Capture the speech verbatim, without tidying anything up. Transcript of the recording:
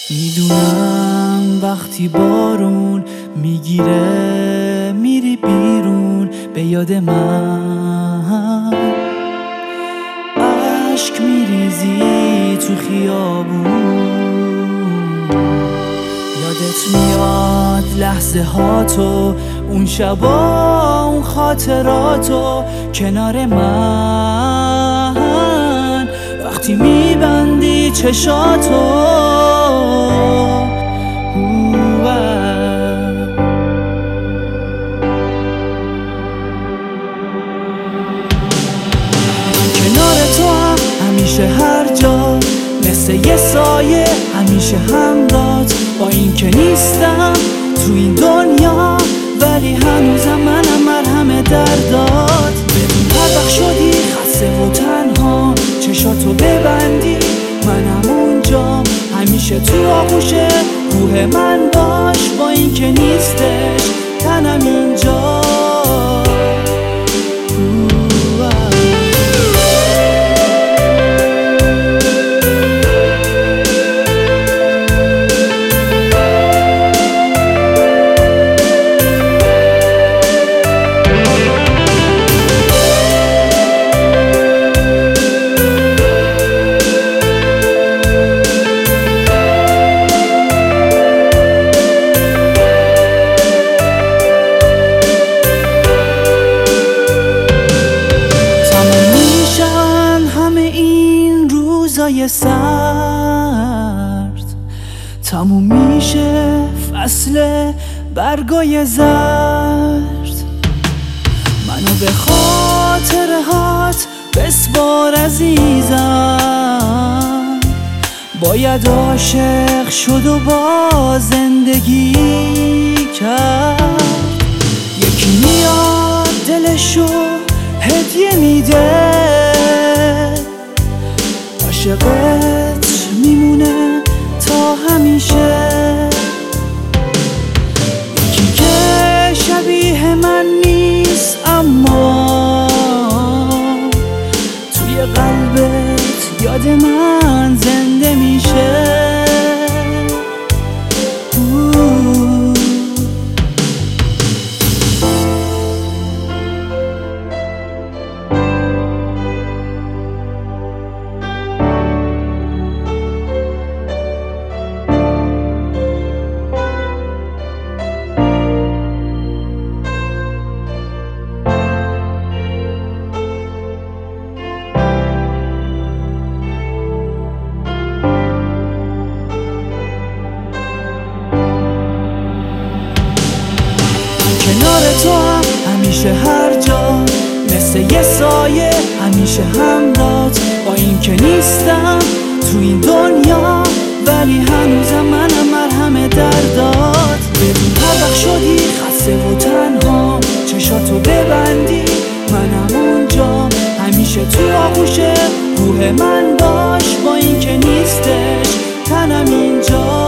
میدونم وقتی بارون میگیره میری بیرون به یاد من، عشق میریزی تو خیابون. یادت میاد لحظه ها تو، اون شبا، اون خاطراتو کنار من، وقتی میبندی چشاتو. کنار تو هم همیشه هر جا، مثل یه سایه همیشه همراهت. با این که نیستم تو این دنیا، ولی هنوزم منم مرهم دردات. ببین غرق شدی خسته و تنها، چشاتو ببندی منم اونجا، همیشه تو آغوش روح من باش. با این که نیستش تنم اینجا. روزای سرد تموم میشه، فصل برگای زرد. منو به خاطره هات بسپار عزیزم، باید عاشق شد و با زندگی کرد. یکی میاد دلشو هدیه میده، عاشقت میمونه تا همیشه. یکی که شبیه من نیست اما توی قلبت یاد من زنده میشه. کنار تو هم همیشه هر جا، مثل یه سایه همیشه همراهت. با این که نیستم تو این دنیا، ولی هنوزم منم مرهم دردات. ببین غرق شدی خسته و تنها، چشاتو ببندی منم اونجا، همیشه تو آغوش روح من باش. با این که نیستش تنم اینجا.